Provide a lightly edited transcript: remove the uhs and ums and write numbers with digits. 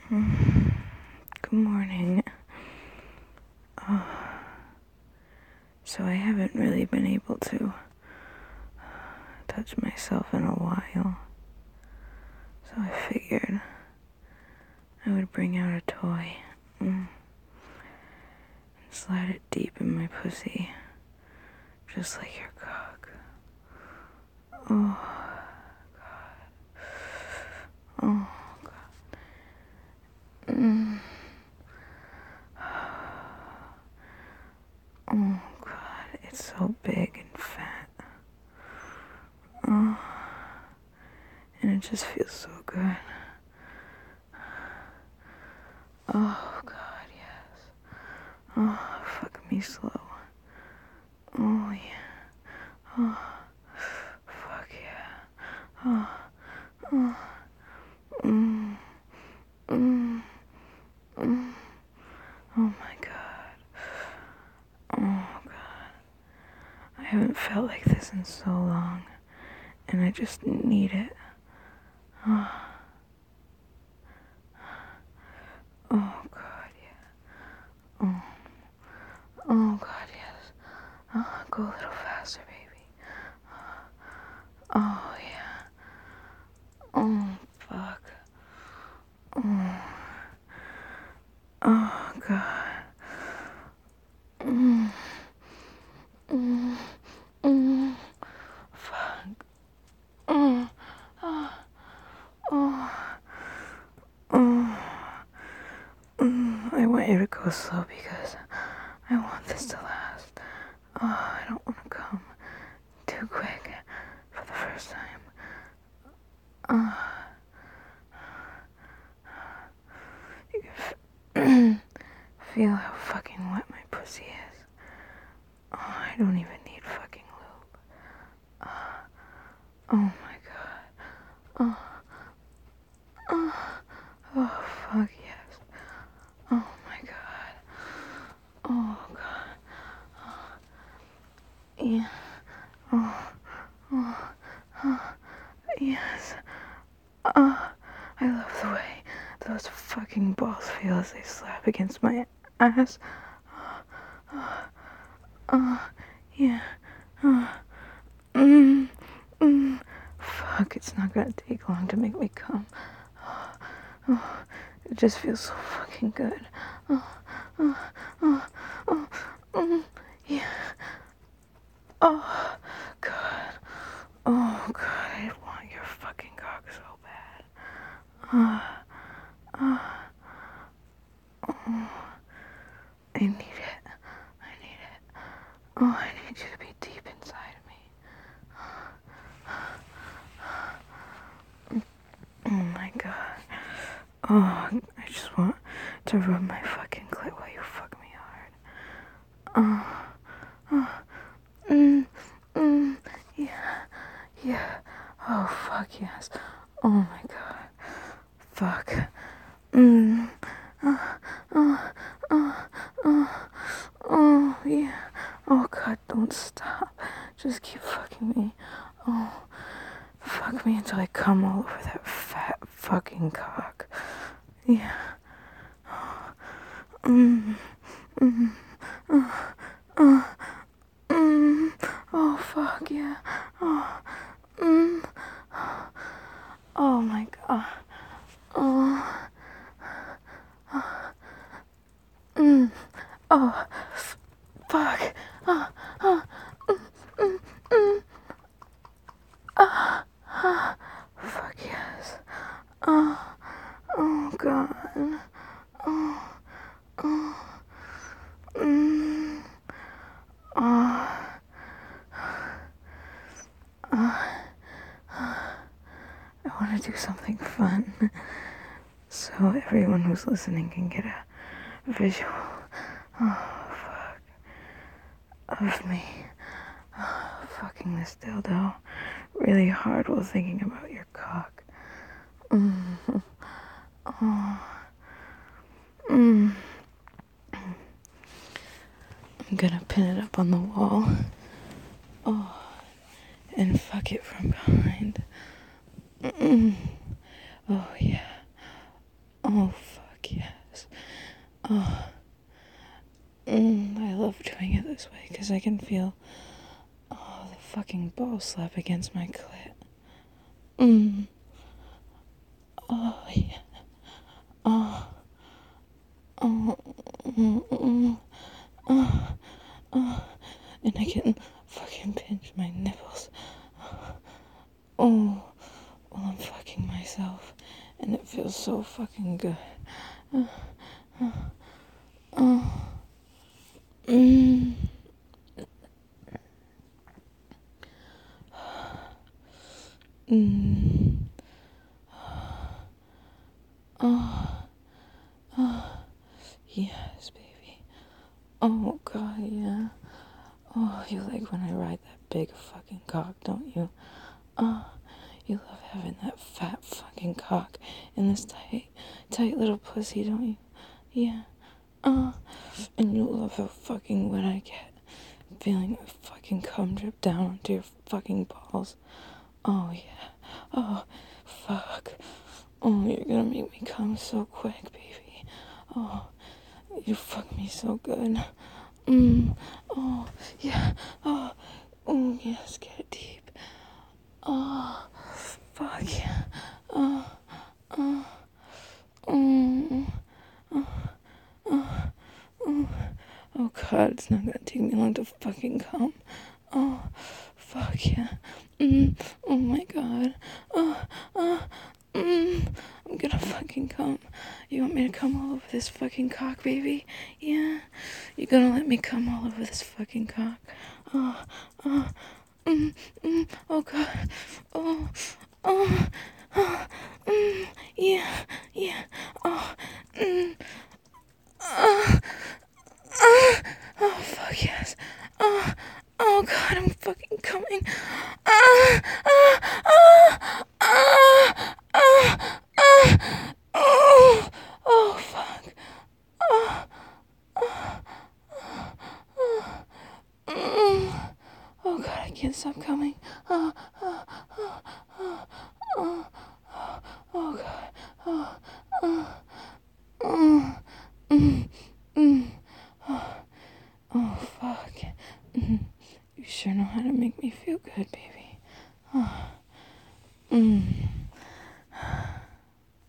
Good morning. So I haven't really been able to touch myself in a while. So I figured I would bring out a toy and slide it deep in my pussy, just like your cock. Oh, God. Oh, God. Oh, God. It's so big and fat. Oh, and it just feels so good. Oh, God, yes. Oh, fuck me slow. Oh, yeah. Oh, fuck yeah. Oh, oh, mm, mm, mm. Oh my God. Oh God. I haven't felt like this in so long, and I just need it. Oh, oh God, yeah. Oh, oh God, yes. Oh, go a little faster, baby. Oh yeah. Oh fuck. Oh, oh God. Mm, mm, mm. Fuck. Mm, oh, oh, oh. I want you to go slow because I want this to last. Oh, I don't want to come too quick for the first time. You can feel how fucking wet my pussy is. Oh, I don't even need fucking lube. Oh my God. Oh fuck yes. Oh my God. Oh God. Yeah. Oh, yes. I love the way those fucking balls feel as they slap against my ass. Yeah. Mm, mm. Fuck, it's not gonna take long to make me come. It just feels so fucking good. Yeah. Oh, God. Oh, God, I want your fucking cock so bad. I need it. I need it. Oh, I need you to be deep inside of me. Oh my God. Oh, I just want to rub my fucking clit while you fuck me hard. Yeah. Yeah. Oh, fuck yes. Oh my God. Fuck. Oh, yeah. Oh, God, don't stop. Just keep fucking me. Oh, fuck me until I come all over that fat fucking cock. Yeah. Oh, fuck yeah. Oh, oh my God. Oh, oh, fuck. Fuck yes. Oh, God. I want to do something fun so everyone who's listening can get a visual of me fucking this dildo really hard while thinking about your cock. I'm gonna pin it up on the wall. Oh, and fuck it from behind. Oh yeah. Oh, fuck yes. Oh. I love doing it this way because I can feel the fucking ball slap against my clit. Oh, yeah. Oh. And I can fucking pinch my nipples. Oh, while I'm fucking myself. And it feels so fucking good. Yes, baby. Oh, God, yeah. Oh, you like when I ride that big fucking cock, don't you? Oh, you love having that fat fucking cock in this tight little pussy, don't you? Yeah. And you love how fucking wet I get. Feeling my fucking cum drip down onto your fucking balls. Oh, yeah. Oh, fuck. Oh, you're gonna make me come so quick, baby. Oh, you fuck me so good. Oh, yeah. Oh, yes, get deep. Oh, fuck yeah. Oh, God, it's not gonna take me long to fucking come. Oh, fuck yeah. Oh my God. I'm gonna fucking come. You want me to come all over this fucking cock, baby? Yeah? You gonna let me come all over this fucking cock? Oh God. Oh, yeah, yeah. Oh, oh, fuck yes. Oh God, I'm fucking coming. Oh, fuck. Oh God, I can't stop coming. Oh God. Oh fuck. You sure know how to make me feel good, baby.